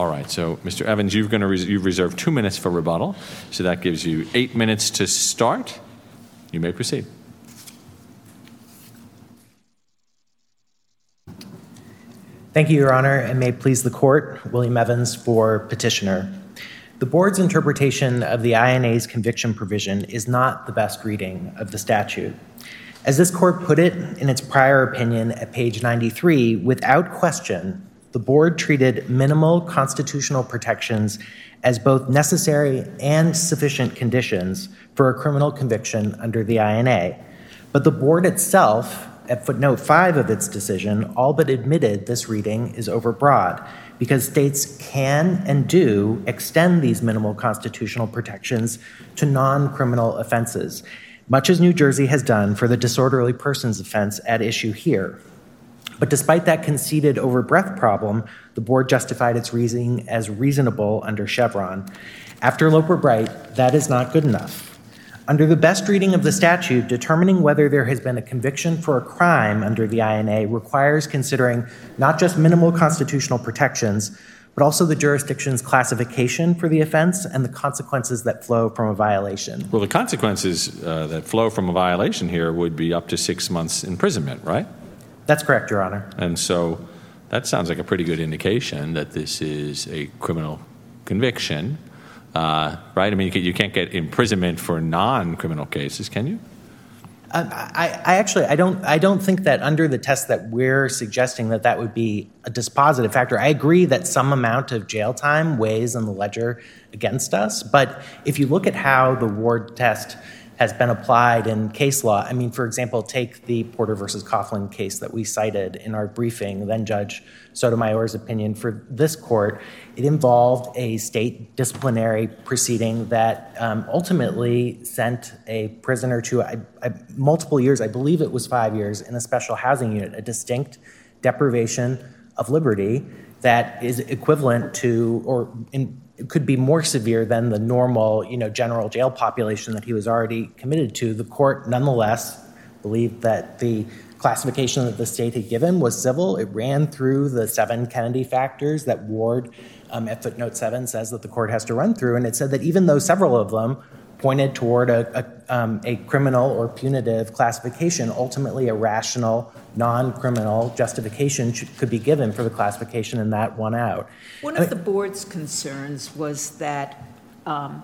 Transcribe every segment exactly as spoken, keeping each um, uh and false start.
All right, so Mister Evans, you've, gonna res- you've reserved two minutes for rebuttal, so that gives you eight minutes to start. You may proceed. Thank you, Your Honor, and may it please the Court, William Evans for petitioner. The Board's interpretation of the I N A's conviction provision is not the best reading of the statute. As this Court put it in its prior opinion at page ninety-three, without question, the Board treated minimal constitutional protections as both necessary and sufficient conditions for a criminal conviction under the I N A. But the Board itself, at footnote five of its decision, all but admitted this reading is overbroad because states can and do extend these minimal constitutional protections to non-criminal offenses, much as New Jersey has done for the disorderly persons offense at issue here. But despite that conceded overbreadth problem, the Board justified its reasoning as reasonable under Chevron. After Loper-Bright, that is not good enough. Under the best reading of the statute, determining whether there has been a conviction for a crime under the I N A requires considering not just minimal constitutional protections, but also the jurisdiction's classification for the offense and the consequences that flow from a violation. Well, the consequences uh, that flow from a violation here would be up to six months imprisonment, right? That's correct, Your Honor. And so that sounds like a pretty good indication that this is a criminal conviction. Uh, right? I mean, you can't get imprisonment for non-criminal cases, can you? Um, I, I actually, I don't, I don't think that under the test that we're suggesting that that would be a dispositive factor. I agree that some amount of jail time weighs in the ledger against us, but if you look at how the Ward test has been applied in case law, I mean, for example, take the Porter versus Coughlin case that we cited in our briefing, then Judge Sotomayor's opinion for this court. It involved a state disciplinary proceeding that um, ultimately sent a prisoner to I, I, multiple years, I believe it was five years, in a special housing unit, a distinct deprivation of liberty that is equivalent to, or in, it could be more severe than the normal, you know, general jail population that he was already committed to. The court nonetheless believed that the classification that the state had given was civil. It ran through the seven Kennedy factors that Ward um, at footnote seven says that the court has to run through. And it said that even though several of them pointed toward a, a, um, a criminal or punitive classification, ultimately a rational, non-criminal justification should, could be given for the classification and that won out. One of the Board's concerns was that um,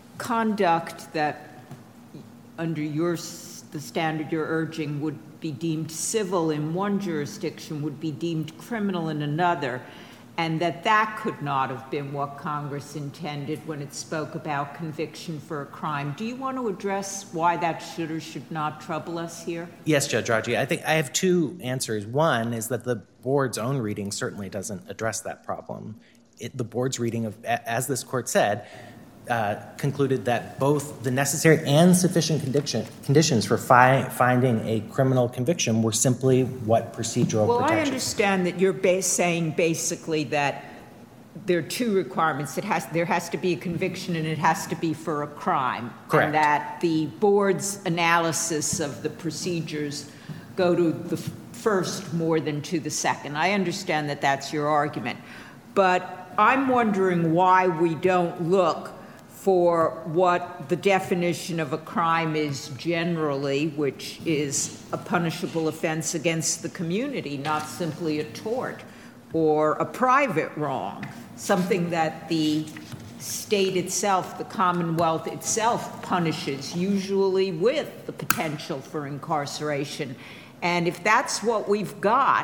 conduct that under your the standard you're urging would be deemed civil in one jurisdiction would be deemed criminal in another, and that that could not have been what Congress intended when it spoke about conviction for a crime. Do you want to address why that should or should not trouble us here? Yes, Judge Raji. I think I have two answers. One is that the Board's own reading certainly doesn't address that problem. It, the Board's reading of, as this court said, Uh, concluded that both the necessary and sufficient condition, conditions for fi- finding a criminal conviction were simply what procedural well, protections. Well, I understand that you're base saying basically that there are two requirements. It has, there has to be a conviction and it has to be for a crime. Correct. And that the Board's analysis of the procedures go to the f- first more than to the second. I understand that that's your argument. But I'm wondering why we don't look for what the definition of a crime is generally, which is a punishable offense against the community, not simply a tort or a private wrong, something that the state itself, the Commonwealth itself, punishes, usually with the potential for incarceration. And if that's what we've got,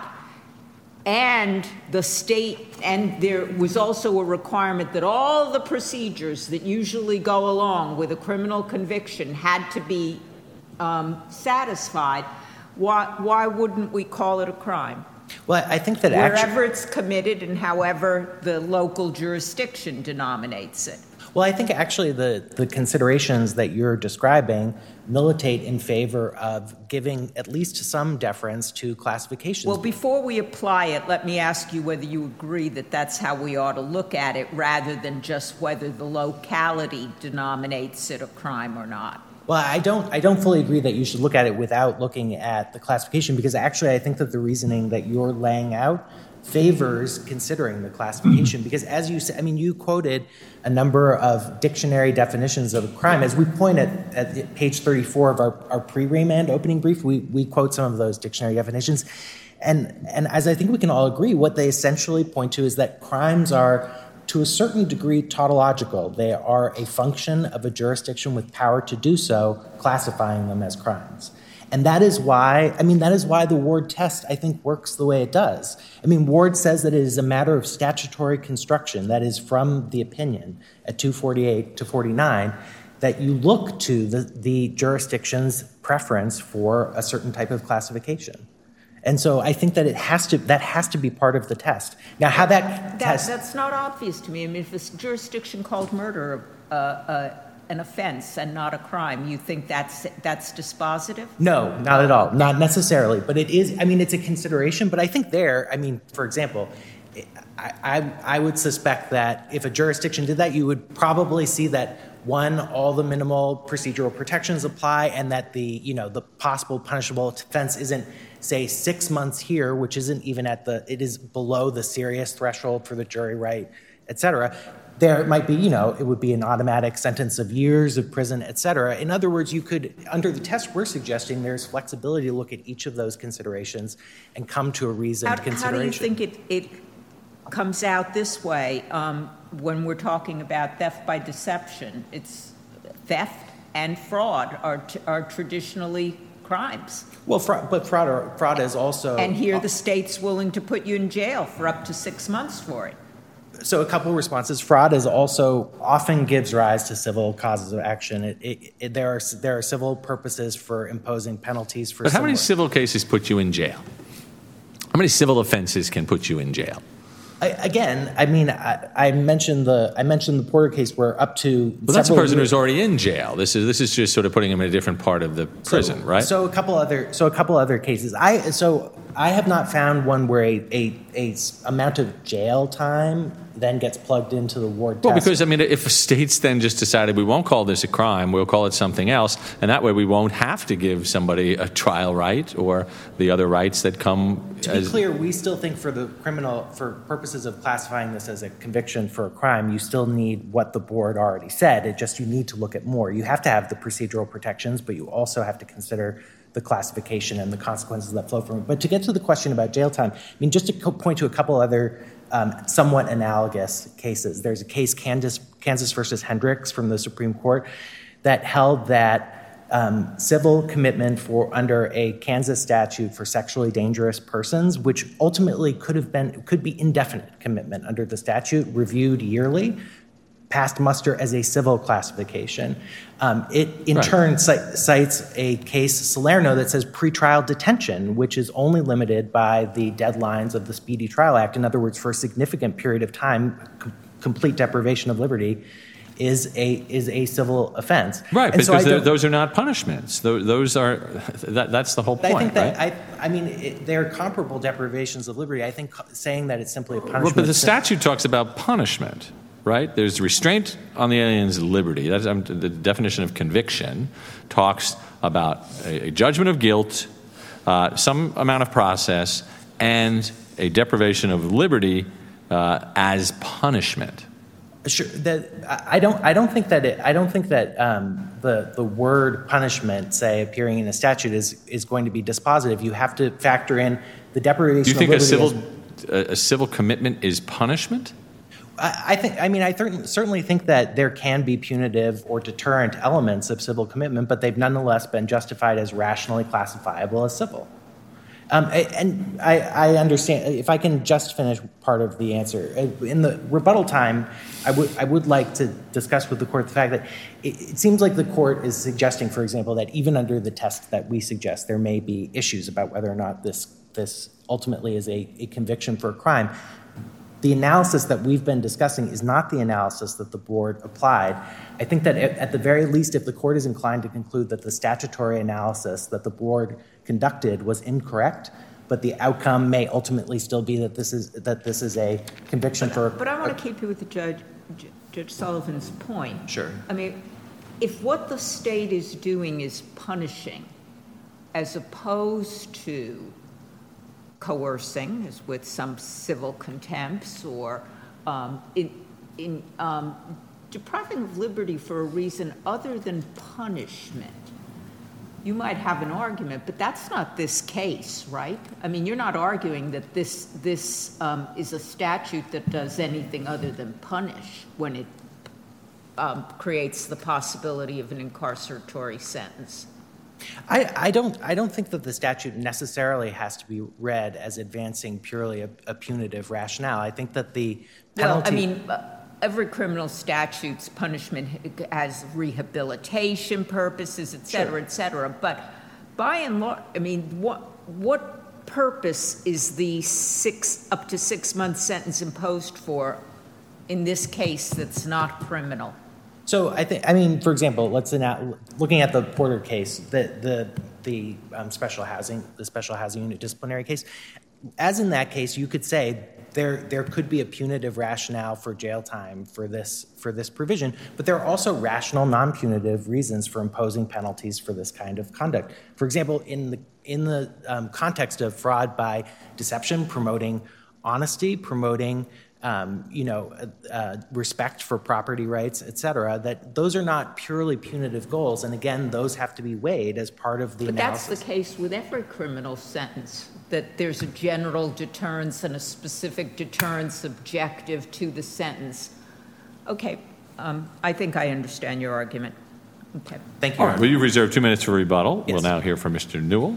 and the state, and there was also a requirement that all the procedures that usually go along with a criminal conviction had to be um, satisfied, why, why wouldn't we call it a crime? Well, I think that Wherever actually, it's committed and however the local jurisdiction denominates it. Well, I think actually the, the considerations that you're describing militate in favor of giving at least some deference to classifications. Well, before we apply it, let me ask you whether you agree that that's how we ought to look at it rather than just whether the locality denominates it a crime or not. Well, I don't I don't fully agree that you should look at it without looking at the classification, because actually I think that the reasoning that you're laying out favors considering the classification because, as you said, I mean, you quoted a number of dictionary definitions of a crime. As we point at, at page thirty-four of our, our pre-remand opening brief, we, we quote some of those dictionary definitions. And, and as I think we can all agree, what they essentially point to is that crimes are, to a certain degree, tautological. They are a function of a jurisdiction with power to do so, classifying them as crimes. And that is why, I mean, that is why the Ward test, I think, works the way it does. I mean, Ward says that it is a matter of statutory construction, that is from the opinion at two forty-eight to forty-nine, that you look to the, the jurisdiction's preference for a certain type of classification. And so I think that it has to, that has to be part of the test. Now, how that, that test... That's not obvious to me. I mean, if a jurisdiction called murder uh, uh, an offense and not a crime, you think that's that's dispositive? No, not at all. Not necessarily. But it is, I mean, it's a consideration. But I think there, I mean, for example, I, I, I would suspect that if a jurisdiction did that, you would probably see that, one, all the minimal procedural protections apply and that the, you know, the possible punishable offense isn't, say, six months here, which isn't even at the, it is below the serious threshold for the jury right, et cetera. There might be, you know, it would be an automatic sentence of years of prison, et cetera. In other words, you could, under the test we're suggesting, there's flexibility to look at each of those considerations and come to a reasoned How, consideration. how do you think it, it comes out this way um, when we're talking about theft by deception? It's theft and fraud are, t- are traditionally crimes. Well, fraud, but fraud, are, fraud is also... And here the state's willing to put you in jail for up to six months for it. So a couple of responses. Fraud is also often gives rise to civil causes of action. It, it, it, there are there are civil purposes for imposing penalties for. But how similar. many civil cases put you in jail? How many civil offenses can put you in jail? I, again, I mean, I, I mentioned the I mentioned the Porter case where up to. Well, that's a person years, who's already in jail. This is this is just sort of putting him in a different part of the prison, so, right? So a couple other so a couple other cases. I so I have not found one where a a, a amount of jail time then gets plugged into the Ward well, test. because, I mean, if states then just decided we won't call this a crime, we'll call it something else, and that way we won't have to give somebody a trial right or the other rights that come To as... be clear, we still think for the criminal, for purposes of classifying this as a conviction for a crime, you still need what the board already said. It just, you need to look at more. You have to have the procedural protections, but you also have to consider the classification and the consequences that flow from it. But to get to the question about jail time, I mean, just to co- point to a couple other Um, somewhat analogous cases. There's a case, Kansas, Kansas versus Hendricks from the Supreme Court, that held that um, civil commitment for under a Kansas statute for sexually dangerous persons, which ultimately could have been could be indefinite commitment under the statute, reviewed yearly, passed muster as a civil classification. Um, it, in right. turn, c- cites a case, Salerno, that says pretrial detention, which is only limited by the deadlines of the Speedy Trial Act. In other words, for a significant period of time, com- complete deprivation of liberty is a is a civil offense. Right, and because so those are not punishments. Those, those are, that, that's the whole point, I think that, right? I, I mean, it, they're comparable deprivations of liberty. I think saying that it's simply a punishment... Well, but the statute talks about punishment. Right? There's restraint on the alien's liberty. That's um, the definition of conviction talks about a, a judgment of guilt, uh, some amount of process, and a deprivation of liberty uh, as punishment. Sure. That I don't. I don't think that. It, I don't think that um, the the word punishment, say, appearing in a statute, is is going to be dispositive. You have to factor in the deprivation. Do you think of a liberty civil as, a, a civil commitment is punishment? I think, I mean, I th- certainly think that there can be punitive or deterrent elements of civil commitment, but they've nonetheless been justified as rationally classifiable as civil. Um, and I, I understand, if I can just finish part of the answer. In the rebuttal time, I would I would like to discuss with the court the fact that it, it seems like the court is suggesting, for example, that even under the test that we suggest, there may be issues about whether or not this, this ultimately is a, a conviction for a crime. The analysis that we've been discussing is not the analysis that the board applied. I think that at the very least, if the court is inclined to conclude that the statutory analysis that the board conducted was incorrect, but the outcome may ultimately still be that this is that this is a conviction but, for. But I want to keep you with the judge, Judge Sullivan's point. Sure. I mean, if what the state is doing is punishing, as opposed to coercing, as with some civil contempts, or um, in, in um, depriving of liberty for a reason other than punishment, you might have an argument, but that's not this case, right? I mean, you're not arguing that this, this um, is a statute that does anything other than punish when it um, creates the possibility of an incarceratory sentence. I, I don't I don't think that the statute necessarily has to be read as advancing purely a, a punitive rationale. I think that the penalty... Well, I mean, uh, every criminal statute's punishment has rehabilitation purposes, et cetera, et cetera. But by and large, I mean, what what purpose is the six up to six month sentence imposed for in this case that's not criminal? So I think, I mean, for example, let's now looking at the Porter case, the the the um, special housing, the special housing unit disciplinary case, as in that case, you could say there there could be a punitive rationale for jail time for this for this provision, but there are also rational, non-punitive reasons for imposing penalties for this kind of conduct. For example, in the in the um, context of fraud by deception, promoting honesty, promoting Um, you know, uh, uh, respect for property rights, et cetera, that those are not purely punitive goals. And again, those have to be weighed as part of the but analysis. But that's the case with every criminal sentence, that there's a general deterrence and a specific deterrence objective to the sentence. Okay, um, I think I understand your argument. Okay. Thank you. All right, well, you've reserved two minutes for rebuttal. Yes. We'll now hear from Mister Newell.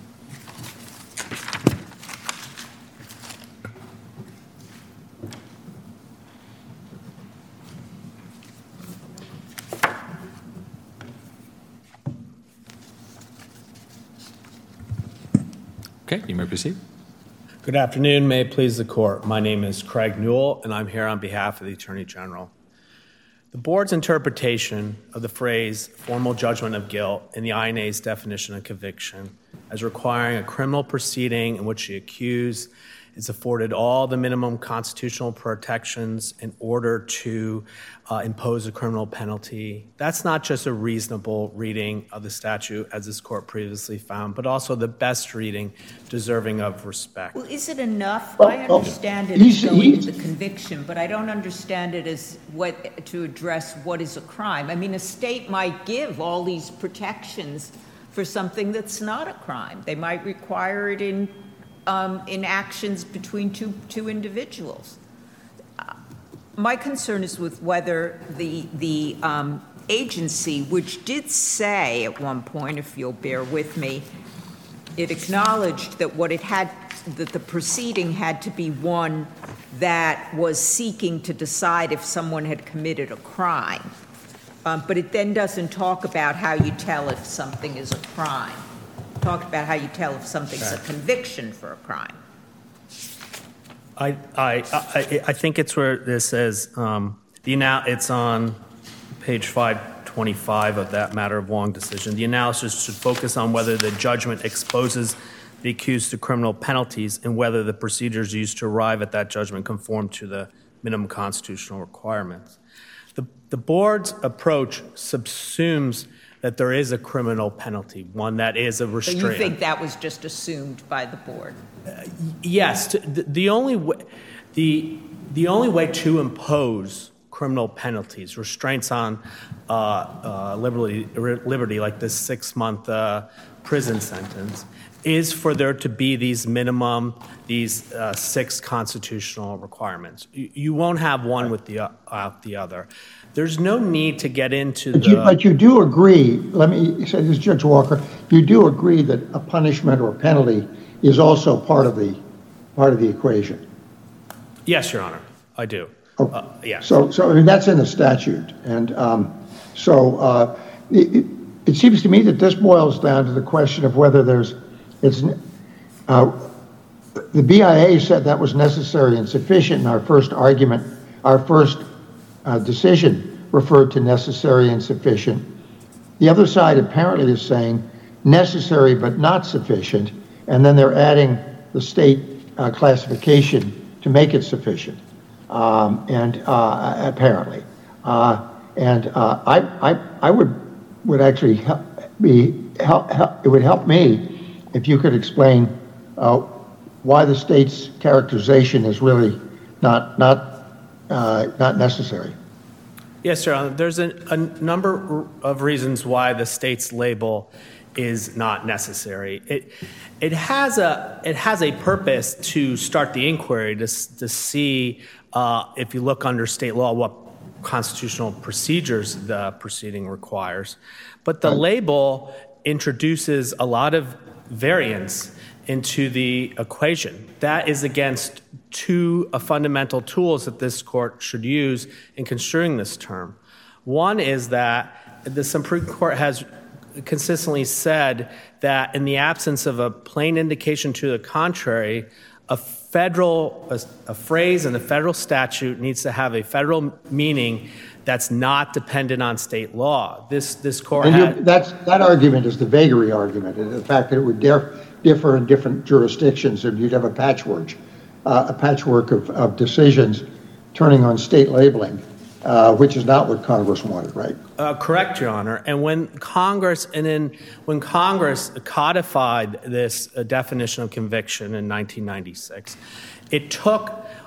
Okay, you may proceed. Good afternoon. May it please the court. My name is Craig Newell, and I'm here on behalf of the Attorney General. The board's interpretation of the phrase formal judgment of guilt in the I N A's definition of conviction as requiring a criminal proceeding in which the accused is afforded all the minimum constitutional protections in order to uh, impose a criminal penalty. That's not just a reasonable reading of the statute, as this court previously found, but also the best reading deserving of respect. Well, is it enough? Well, I understand oh, it as he's- going he's- to the conviction, but I don't understand it as what to address what is a crime. I mean, a state might give all these protections for something that's not a crime. They might require it in um, in actions between two two individuals. Uh, my concern is with whether the the um, agency, which did say at one point, if you'll bear with me, it acknowledged that what it had, that the proceeding had to be one that was seeking to decide if someone had committed a crime. Um, but it then doesn't talk about how you tell if something is a crime. It talked about how you tell if something's a conviction for a crime. I, I, I, I think it's where this says, um, the now it's on page five twenty-five of that matter of long decision. The analysis should focus on whether the judgment exposes the accused to criminal penalties and whether the procedures used to arrive at that judgment conform to the minimum constitutional requirements. The, the board's approach subsumes that there is a criminal penalty, one that is a So restraint. you think that was just assumed by the board? Yes, to- the, the only way, the the only way to impose criminal penalties, restraints on uh, uh, liberty, liberty, like this six-month uh, prison sentence, is for there to be these minimum, these uh, six constitutional requirements. You, you won't have one with the uh, the other. There's no need to get into But the. you, but you do agree, let me say this, Judge Walker, you do agree that a punishment or penalty is also part of the, part of the equation? Yes, Your Honor, I do. Oh, Uh, yes. So, so I mean, that's in the statute. And um, so uh, it, it- it seems to me that this boils down to the question of whether there's, it's, uh, the B I A said that was necessary and sufficient in our first argument, our first uh, decision referred to necessary and sufficient. The other side apparently is saying necessary but not sufficient, and then they're adding the state uh, classification to make it sufficient, um, and uh, apparently. Uh, and uh, I, I, I would, would actually help be, help, help, it would help me if you could explain uh, why the state's characterization is really not not uh, not necessary. Yes, Your Honor. There's a, a number of reasons why the state's label is not necessary. It it has a it has a purpose to start the inquiry to to see uh, if you look under state law what constitutional procedures the proceeding requires, but the Right. label introduces a lot of variance into the equation. That is against two uh, fundamental tools that this court should use in construing this term. One is that the Supreme Court has consistently said that in the absence of a plain indication to the contrary, a federal a, a phrase in the federal statute needs to have a federal meaning that's not dependent on state law. This this court And had, you- that's, that argument is the vagary argument, and the fact that it would dif- differ in different jurisdictions, and you'd have a patchwork, uh, a patchwork of, of decisions turning on state labeling, uh, which is not what Congress wanted, right? Uh, correct, Your Honor. And when Congress and then when Congress codified this uh, definition of conviction in nineteen ninety-six, it took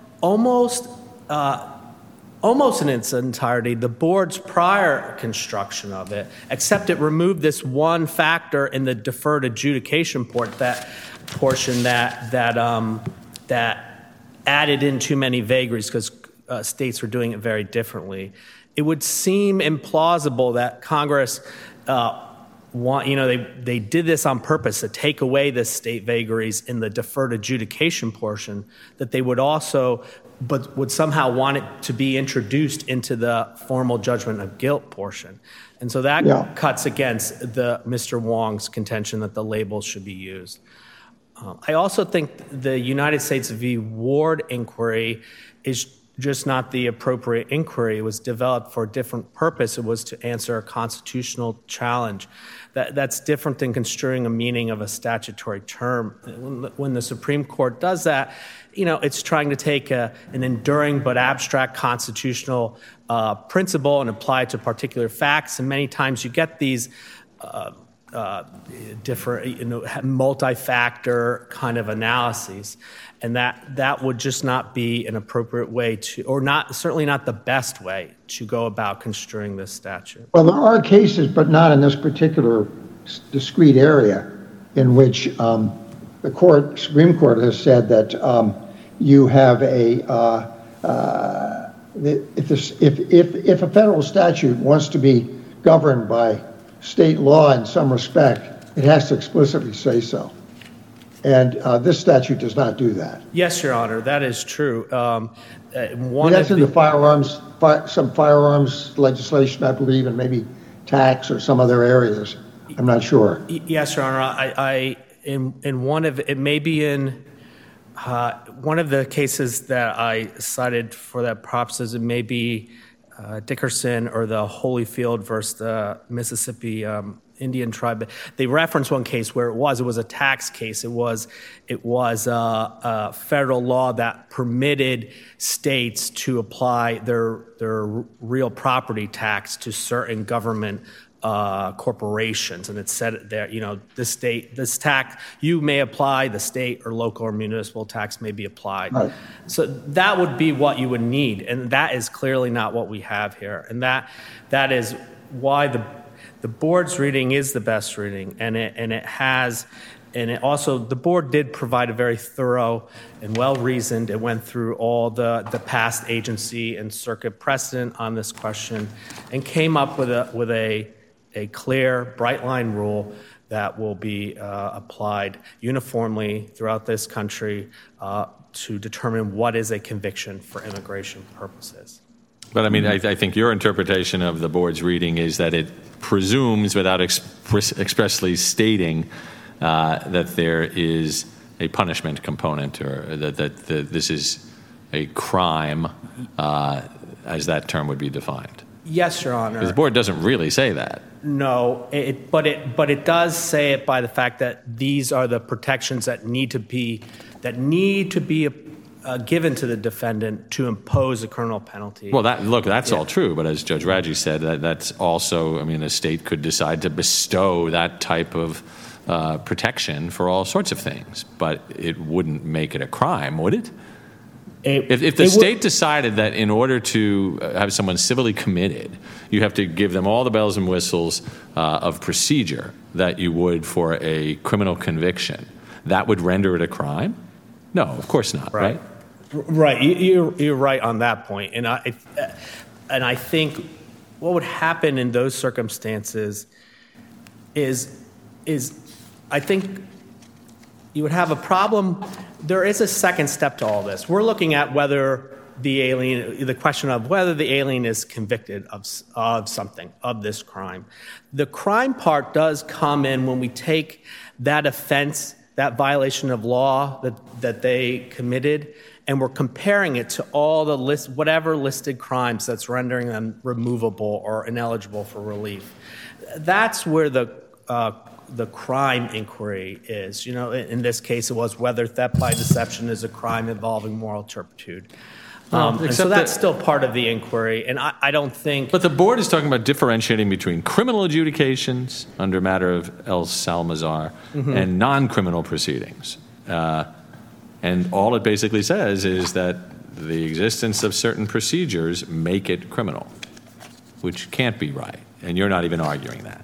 almost uh, almost in its entirety the board's prior construction of it, except it removed this one factor in the deferred adjudication port that portion that that um, that added in too many vagaries because uh, states were doing it very differently. It would seem implausible that Congress, uh, want, you know, they, they did this on purpose to take away the state vagaries in the deferred adjudication portion, that they would also, but would somehow want it to be introduced into the formal judgment of guilt portion. And so that Yeah. cuts against the Mister Wong's contention that the labels should be used. Um, I also think the United States v. Ward inquiry is just not the appropriate inquiry. It was developed for a different purpose. It was to answer a constitutional challenge. That, that's different than construing a meaning of a statutory term. When the, when the Supreme Court does that, you know, it's trying to take a, an enduring but abstract constitutional uh, principle and apply it to particular facts. And many times you get these uh, uh, different, you know, multi-factor kind of analyses. And that, that would just not be an appropriate way to, or not, certainly not the best way to go about construing this statute. Well, there are cases, but not in this particular s- discrete area, in which um, the court, Supreme Court has said that um, you have a, uh, uh, if, this, if, if, if a federal statute wants to be governed by state law in some respect, it has to explicitly say so. And uh, this statute does not do that. Yes, Your Honor, that is true. Um, uh, And one that's of in the the, firearms, fi- some firearms legislation, I believe, and maybe tax or some other areas. I'm not sure. y- yes, Your Honor, I, I in in one of it may be in uh, one of the cases that I cited for that props is it may be uh, Dickerson or the Holyfield versus the Mississippi um, Indian tribe. They referenced one case where it was, it was a tax case. It was, it was a, a federal law that permitted states to apply their, their real property tax to certain government uh, corporations. And it said it there, you know, this state, this tax, you may apply, the state or local or municipal tax may be applied. Right. So that would be what you would need. And that is clearly not what we have here. And that, that is why the The board's reading is the best reading, and it and it has, and it also the board did provide a very thorough and well reasoned. It went through all the the past agency and circuit precedent on this question, and came up with a with a a clear, bright line rule that will be uh, applied uniformly throughout this country uh, to determine what is a conviction for immigration purposes. But I mean, I, I think your interpretation of the board's reading is that it presumes, without express, expressly stating, uh, that there is a punishment component, or that, that, that this is a crime, uh, as that term would be defined. Yes, Your Honor. Because the board doesn't really say that. No, it, but it but it does say it by the fact that these are the protections that need to be that need to be uh, given to the defendant to impose a criminal penalty. Well, that look, that's Yeah. all true. But as Judge Radji said, that, that's also, I mean, a state could decide to bestow that type of uh, protection for all sorts of things, but it wouldn't make it a crime, would it? It, if, if the it state would, decided that in order to have someone civilly committed, you have to give them all the bells and whistles uh, of procedure that you would for a criminal conviction, that would render it a crime? No, of course not, right? Right, right. You, you're, you're right on that point. And I, and I think what would happen in those circumstances is, is I think you would have a problem. There is a second step to all this. We're looking at whether the alien, the question of whether the alien is convicted of, of something, of this crime. The crime part does come in when we take that offense, that violation of law that, that they committed, and we're comparing it to all the list, whatever listed crimes that's rendering them removable or ineligible for relief. That's where the uh, the crime inquiry is. You know, in, in this case, it was whether theft by deception is a crime involving moral turpitude. Um, and so that's that, still part of the inquiry, and I, I don't think... But the board is talking about differentiating between criminal adjudications under matter of El Salazar mm-hmm. and non-criminal proceedings. Uh, and all it basically says is that the existence of certain procedures make it criminal, which can't be right, and you're not even arguing that.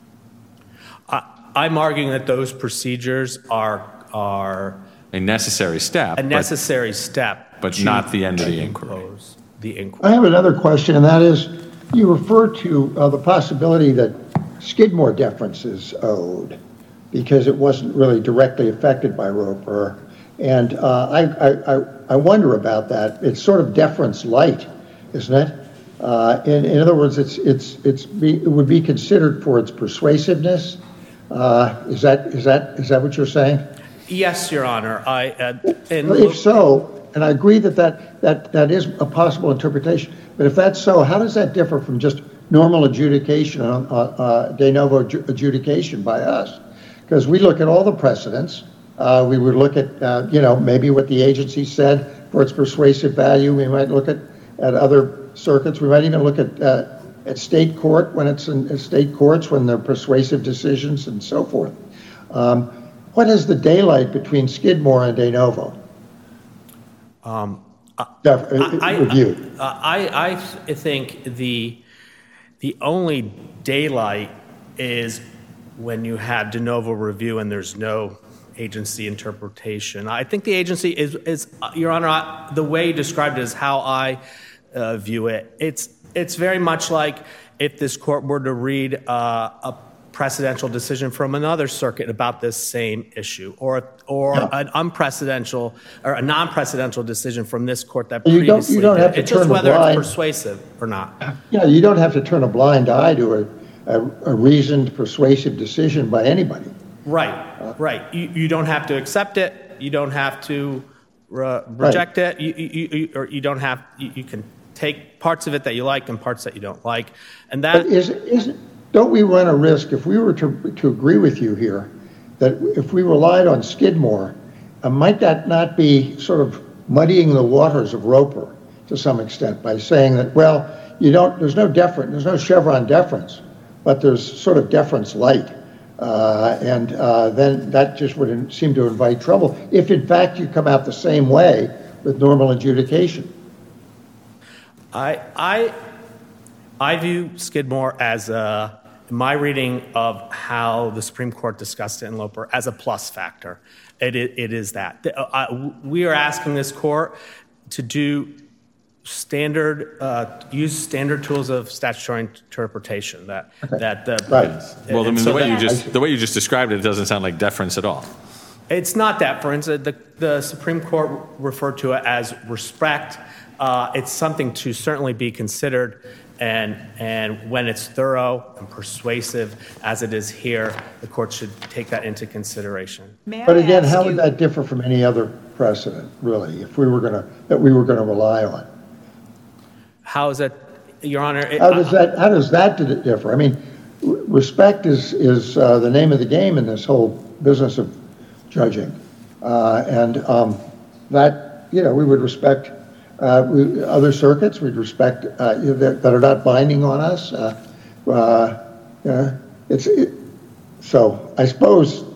I, I'm arguing that those procedures are... are a necessary step. A necessary but, step. But not the end of the inquiry. The inquiry. I have another question, and that is, you refer to uh, the possibility that Skidmore deference is owed because it wasn't really directly affected by Roper. And uh, I, I, I wonder about that. It's sort of deference light, isn't it? Uh, in, in other words, it's, it's, it's be, it would be considered for its persuasiveness. Uh, is that, is that, is that what you're saying? Yes, Your Honor. I, uh, and well, if so, and I agree that that, that that is a possible interpretation, but if that's so, how does that differ from just normal adjudication, uh, uh, de novo adjudication by us? Because we look at all the precedents. Uh, we would look at, uh, you know, maybe what the agency said for its persuasive value. We might look at, at other circuits. We might even look at uh, at state court when it's in, in state courts when they're persuasive decisions and so forth. Um, what is the daylight between Skidmore and de novo? Um, I, I, review. I, I, I think the the only daylight is when you have de novo review and there's no agency interpretation. I think the agency is, is Your Honor, I, the way you described it is how I uh, view it. It's it's very much like if this court were to read uh, a precedential decision from another circuit about this same issue, or or yeah. an unprecedented or a non-precedential decision from this court that you previously don't, you don't did. have to It's turn just whether blind, it's persuasive or not. Yeah, you don't have to turn a blind eye to a, a, a reasoned, persuasive decision by anybody. Right, uh, right. You, you don't have to accept it. You don't have to re- reject right. it. You, you, you, or you don't have. You, you can take parts of it that you like and parts that you don't like, and that but is is. Don't we run a risk, if we were to, to agree with you here, that if we relied on Skidmore, uh, might that not be sort of muddying the waters of Roper to some extent by saying that, well, you don't, there's no deference, there's no Chevron deference, but there's sort of deference light. Uh, and uh, then that just would seem to invite trouble if, in fact, you come out the same way with normal adjudication. I, I, I view Skidmore as a, my reading of how the Supreme Court discussed it in Loper, as a plus factor. It, it, it is that. Uh, we are asking this court to do standard, uh, use standard tools of statutory interpretation. That okay. that the right. Well, I mean, so the way you just the way you just described it, it doesn't sound like deference at all. It's not deference. The the Supreme Court referred to it as respect. Uh, it's something to certainly be considered. And and when it's thorough and persuasive, as it is here, the court should take that into consideration. May but I again, how you, would that differ from any other precedent, really, if we were going to that we were going to rely on? How is that, Your Honor? It, how does that how does that differ? I mean, respect is is uh, the name of the game in this whole business of judging, uh, and um, that you know we would respect. Uh, we, other circuits we'd respect uh, that, that are not binding on us. Uh, uh, uh, it's it, so I suppose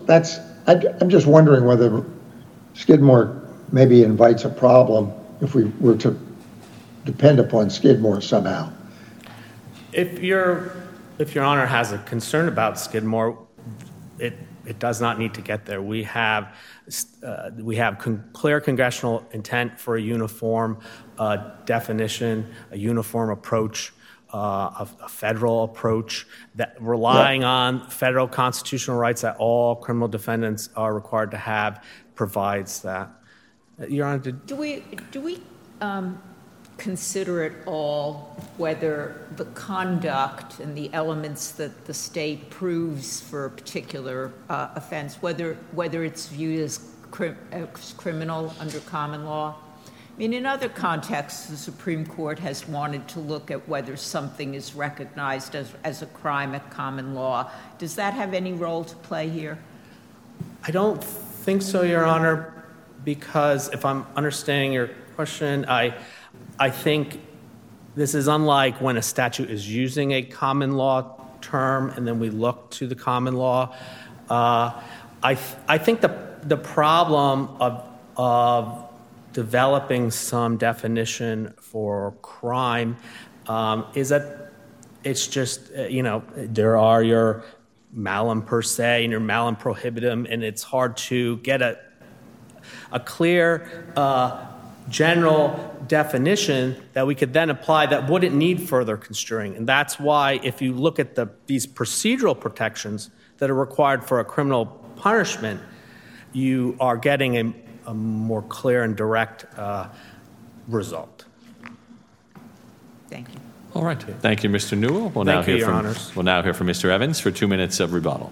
that's, I, I'm just wondering whether Skidmore maybe invites a problem if we were to depend upon Skidmore somehow. If your if your honor has a concern about Skidmore, it it does not need to get there. We have uh, we have con- clear congressional intent for a uniform uh, definition, a uniform approach, uh, a, a federal approach that relying yeah. on federal constitutional rights that all criminal defendants are required to have provides that. Uh, your honor, did, do we do we um, consider at all whether the conduct and the elements that the state proves for a particular uh, offense, whether whether it's viewed as, cri- as criminal under common law? I mean, in other contexts, the Supreme Court has wanted to look at whether something is recognized as, as a crime at common law. Does that have any role to play here? I don't think so, Your Honor, because if I'm understanding your question, I I think this is unlike when a statute is using a common law term and then we look to the common law. Uh, I th- I think the the problem of of developing some definition for crime um, is that it's just uh, you know there are your malum per se and your malum prohibitum, and it's hard to get a a clear uh, general definition that we could then apply that wouldn't need further construing. And that's why if you look at the these procedural protections that are required for a criminal punishment, you are getting a, a more clear and direct uh, result. Thank you. All right. Thank you, Mister Newell. We'll now Thank you, hear Your from Honors. we'll now hear from Mister Evans for two minutes of rebuttal.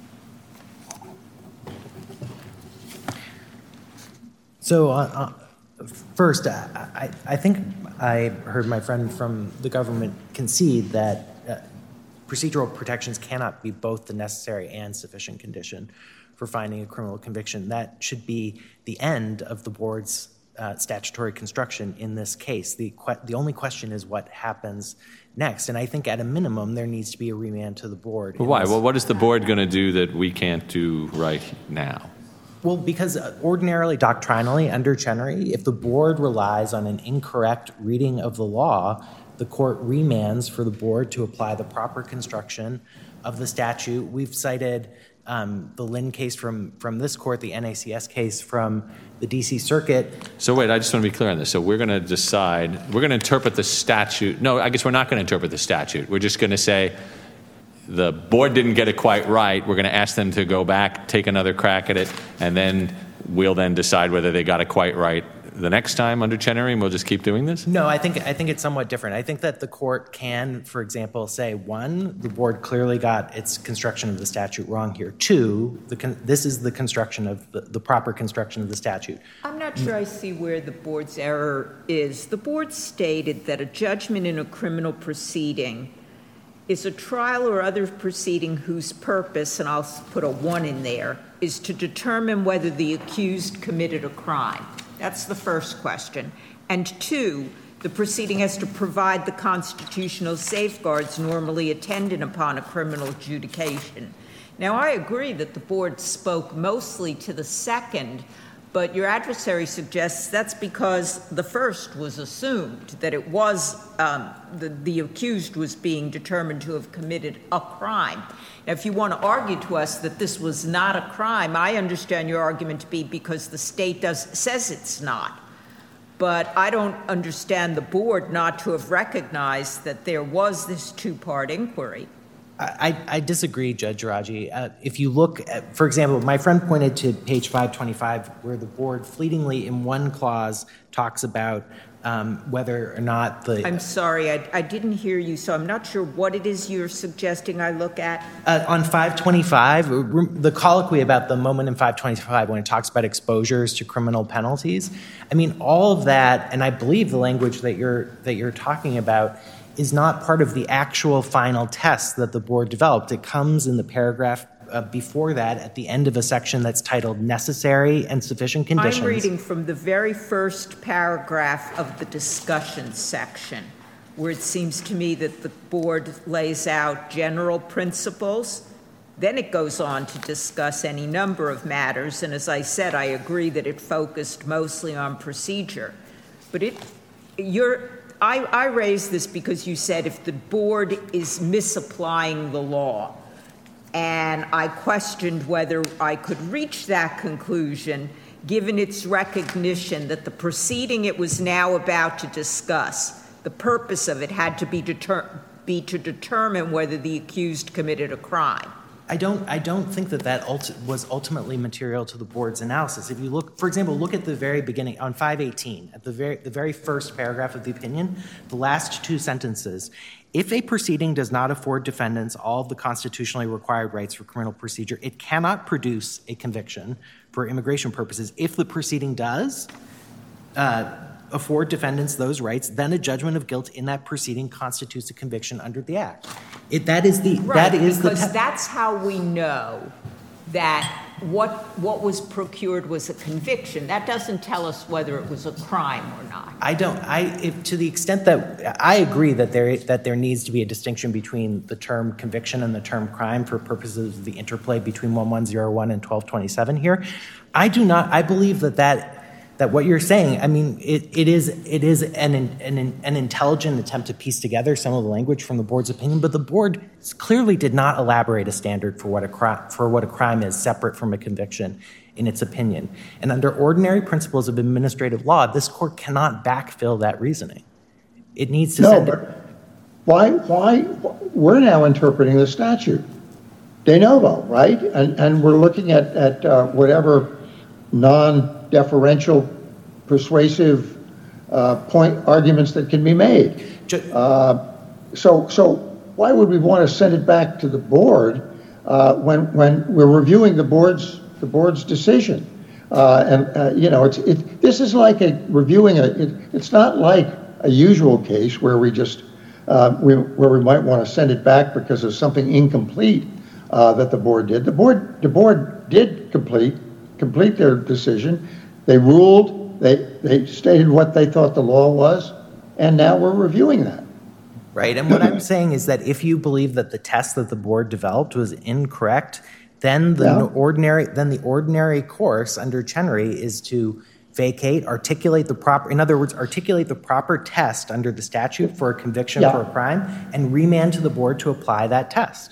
So, uh, uh, first, I, I think I heard my friend from the government concede that uh, procedural protections cannot be both the necessary and sufficient condition for finding a criminal conviction. That should be the end of the board's uh, statutory construction in this case. The, que- the only question is what happens next. And I think at a minimum, there needs to be a remand to the board. Well, why? This- Well, what is the board going to do that we can't do right now? Well, because ordinarily, doctrinally, under Chenery, if the board relies on an incorrect reading of the law, the court remands for the board to apply the proper construction of the statute. We've cited um, the Lynn case from, from this court, the N A C S case from the D C Circuit. So wait, I just want to be clear on this. So we're going to decide, we're going to interpret the statute. No, I guess we're not going to interpret the statute. We're just going to say, the board didn't get it quite right. We're going to ask them to go back, take another crack at it, and then we'll then decide whether they got it quite right the next time under Chenery, and we'll just keep doing this? No, I think I think it's somewhat different. I think that the court can, for example, say, one, the board clearly got its construction of the statute wrong here. Two, the con- this is the construction of the, the proper construction of the statute. I'm not sure I see where the board's error is. The board stated that a judgment in a criminal proceeding is a trial or other proceeding whose purpose, and I'll put a one in there, is to determine whether the accused committed a crime. That's the first question. And two, the proceeding has to provide the constitutional safeguards normally attendant upon a criminal adjudication. Now, I agree that the board spoke mostly to the second, but your adversary suggests that's because the first was assumed, that it was, um, the, the accused was being determined to have committed a crime. Now, if you want to argue to us that this was not a crime, I understand your argument to be because the state does, says it's not. But I don't understand the board not to have recognized that there was this two-part inquiry. I, I disagree, Judge Raji. Uh, if you look at, for example, my friend pointed to page five twenty-five, where the board fleetingly in one clause talks about um, whether or not the... I'm sorry, I, I didn't hear you, so I'm not sure what it is you're suggesting I look at. Uh, on five twenty-five, the colloquy about the moment in five twenty-five when it talks about exposures to criminal penalties, I mean, all of that, and I believe the language that you're that you're talking about is not part of the actual final test that the board developed. It comes in the paragraph uh, before that at the end of a section that's titled Necessary and Sufficient Conditions. I'm reading from the very first paragraph of the discussion section, where it seems to me that the board lays out general principles Then it goes on to discuss any number of matters, and as I said, I agree that it focused mostly on procedure. But it, you're, I, I raised this because you said if the board is misapplying the law, and I questioned whether I could reach that conclusion given its recognition that the proceeding it was now about to discuss, the purpose of it had to be, deter- be to determine whether the accused committed a crime. I don't, I don't think that that ult- was ultimately material to the board's analysis. If you look, for example, look at the very beginning, on five eighteen, at the very, the very first paragraph of the opinion, the last two sentences. If a proceeding does not afford defendants all of the constitutionally required rights for criminal procedure, it cannot produce a conviction for immigration purposes. If the proceeding does uh, afford defendants those rights, then a judgment of guilt in that proceeding constitutes a conviction under the Act. It, that is the right, that is because the te- that's how we know that what what was procured was a conviction. That doesn't tell us whether it was a crime or not. I don't. I if, to the extent that I agree that there that there needs to be a distinction between the term conviction and the term crime for purposes of the interplay between eleven oh one and twelve twenty-seven here. I do not. I believe that that. That what you're saying, I mean, it, it is it is an, an an intelligent attempt to piece together some of the language from the board's opinion, but the board clearly did not elaborate a standard for what a crime for what a crime is separate from a conviction in its opinion. And under ordinary principles of administrative law, this court cannot backfill that reasoning. It needs to no, send but it. Why? Why? We're now interpreting the statute, de novo, right? And and we're looking at at uh, whatever non-deferential, persuasive uh, point arguments that can be made. Uh, so, so why would we want to send it back to the board uh, when when we're reviewing the board's the board's decision? Uh, and uh, you know, it's it. This is like a reviewing a. It, it's not like a usual case where we just uh, we where we might want to send it back because there's something incomplete uh, that the board did. The board the board did complete. complete their decision. They ruled, they, they stated what they thought the law was, and now we're reviewing that. Right, and what I'm saying is that if you believe that the test that the board developed was incorrect, then the Yeah. ordinary then the ordinary course under Chenery is to vacate, articulate the proper, in other words, articulate the proper test under the statute for a conviction Yeah. for a crime, and remand to the board to apply that test.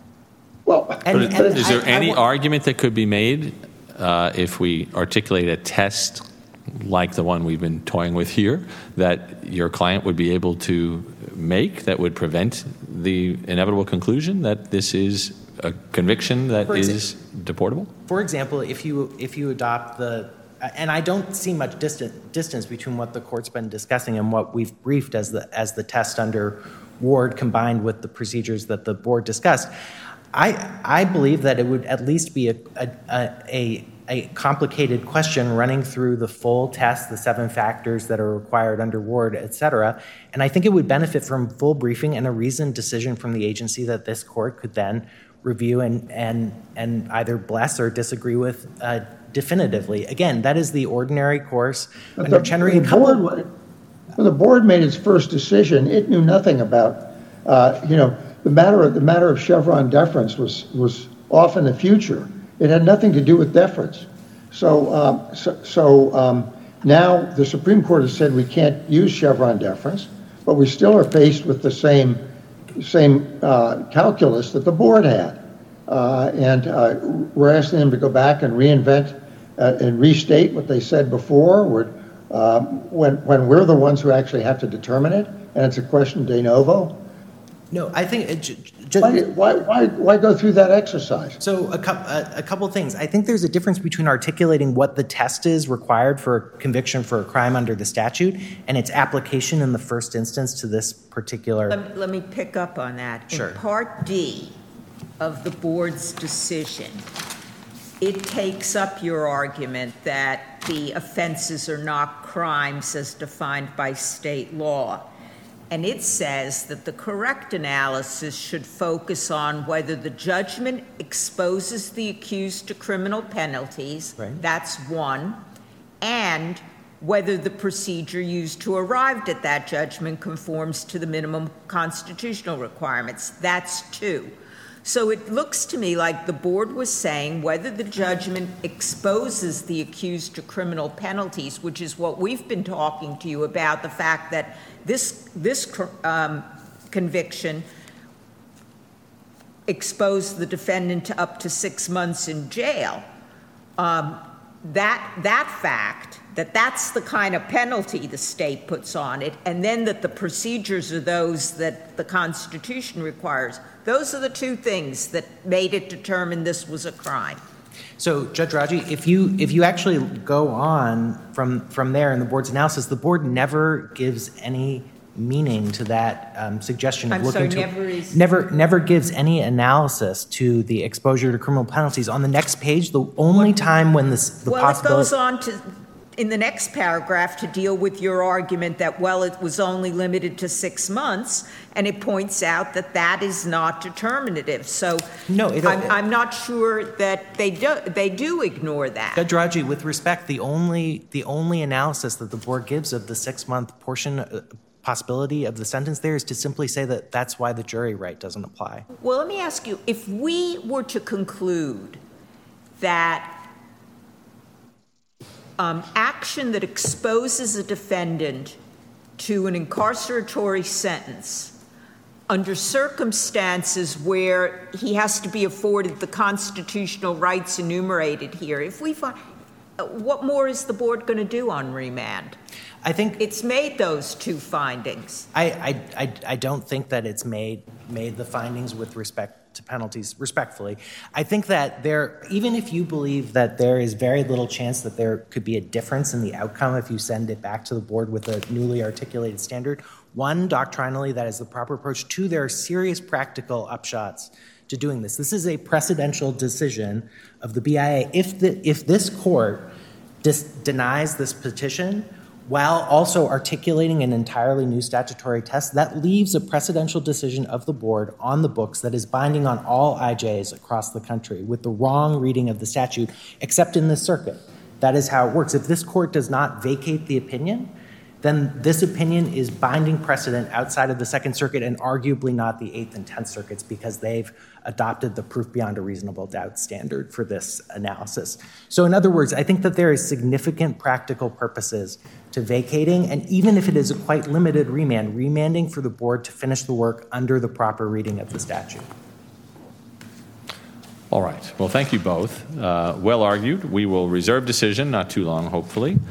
Well, And- But and is I- there I any want- argument that could be made uh, if we articulate a test like the one we've been toying with here that your client would be able to make that would prevent the inevitable conclusion that this is a conviction that For is deportable? For example, if you if you adopt the, and I don't see much distance distance between what the court's been discussing and what we've briefed as the as the test under Ward combined with the procedures that the board discussed. I I believe that it would at least be a a, a a complicated question running through the full test, the seven factors that are required under Ward, et cetera. And I think it would benefit from full briefing and a reasoned decision from the agency that this court could then review and and and either bless or disagree with uh, definitively. Again, that is the ordinary course But under the, Chenery. the board, when the board made its first decision, it knew nothing about, uh, you know, the matter of the matter of Chevron deference was was off in the future. It had nothing to do with deference. So, um, so, so um, now the Supreme Court has said we can't use Chevron deference, but we still are faced with the same same uh, calculus that the board had, uh, and uh, we're asking them to go back and reinvent uh, and restate what they said before. We're, uh, when when we're the ones who actually have to determine it, and it's a question de novo. No, I think it, j- j- Why, why, why, why go through that exercise? So a, co- a, a couple things. I think there's a difference between articulating what the test is required for a conviction for a crime under the statute and its application in the first instance to this particular. Let, let me pick up on that. Sure. In Part D of the board's decision, it takes up your argument that the offenses are not crimes as defined by state law. And it says that the correct analysis should focus on whether the judgment exposes the accused to criminal penalties, Right. that's one, and whether the procedure used to arrive at that judgment conforms to the minimum constitutional requirements, that's two. So it looks to me like the board was saying whether the judgment exposes the accused to criminal penalties, which is what we've been talking to you about, the fact that this, this um, conviction exposed the defendant to up to six months in jail. Um, that, that fact, that that's the kind of penalty the state puts on it, and then that the procedures are those that the Constitution requires, those are the two things that made it determine this was a crime. So, Judge Raji, if you if you actually go on from from there in the board's analysis, the board never gives any meaning to that um, suggestion of I'm looking sorry, to never is never never gives any analysis to the exposure to criminal penalties. On the next page, the only time when this the well, possibility it goes on to in the next paragraph to deal with your argument that, well, it was only limited to six months, and it points out that that is not determinative. So no, it, I'm, it, I'm not sure that they do, they do ignore that. Judge Raji, with respect, the only the only analysis that the board gives of the six-month portion uh, possibility of the sentence there is to simply say that that's why the jury right doesn't apply. Well, let me ask you, if we were to conclude that Um, action that exposes a defendant to an incarceratory sentence under circumstances where he has to be afforded the constitutional rights enumerated here, if we find, what more is the board going to do on remand? I think it's made those two findings. I, I, I, I don't think that it's made made the findings with respect to penalties respectfully. I think that there, even if you believe that there is very little chance that there could be a difference in the outcome if you send it back to the board with a newly articulated standard, one, doctrinally, that is the proper approach. Two, there are serious practical upshots to doing this. This is a precedential decision of the B I A. If the if this court dis- denies this petition, while also articulating an entirely new statutory test, that leaves a precedential decision of the board on the books that is binding on all I Js across the country with the wrong reading of the statute, except in this circuit. That is how it works. If this court does not vacate the opinion, then this opinion is binding precedent outside of the Second Circuit and arguably not the Eighth and Tenth Circuits because they've adopted the proof beyond a reasonable doubt standard for this analysis. So in other words, I think that there is significant practical purposes to vacating, and even if it is a quite limited remand, remanding for the board to finish the work under the proper reading of the statute. All right. Well, thank you both. Uh, well argued. We will reserve decision, not too long, hopefully.